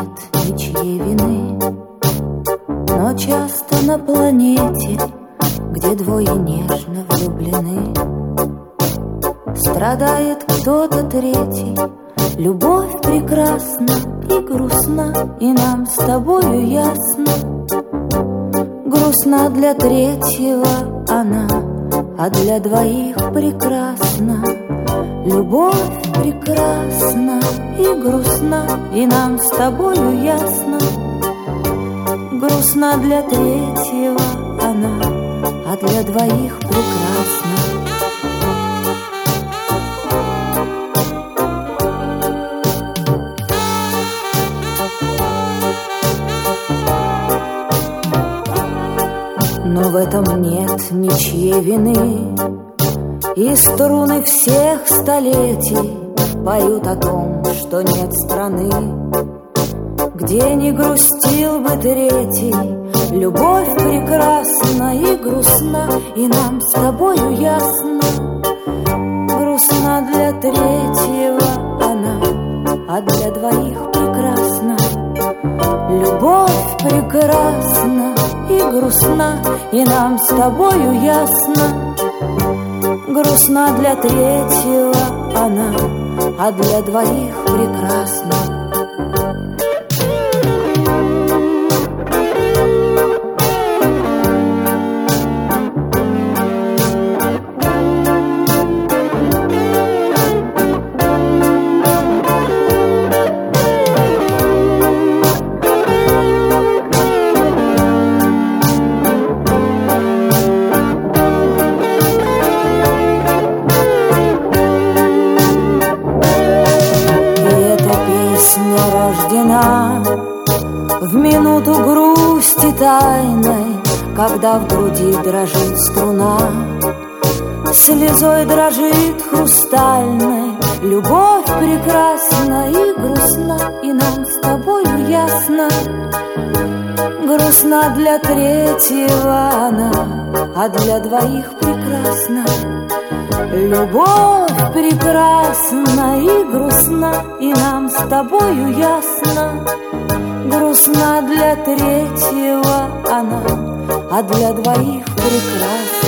нет ничьей вины, но часто на планете, где двое нежно влюблены, страдает кто-то третий. Любовь прекрасна и грустна, и нам с тобою ясно. Грустна для третьего она, а для двоих прекрасна. Любовь прекрасна и грустна, и нам с тобою ясно. Грустна для третьего она, а для двоих прекрасна. Но в этом нет ничьей вины, и струны всех столетий поют о том, что нет страны, где не грустил бы третий. Любовь прекрасна и грустна, и нам с тобою ясно. Грустна для третьего она, а для двоих прекрасна. Любовь прекрасна и грустна, и нам с тобою ясно. Грустна для третьего она, а для двоих прекрасна. В минуту грусти тайной, когда в груди дрожит струна, слезой дрожит хрустальной. Любовь прекрасна и грустна, и нам с тобою ясно. Грустна для третьего она, а для двоих прекрасна. Любовь прекрасна и грустна, и нам с тобою ясно. Грустна для третьего она, а для двоих прекрасна.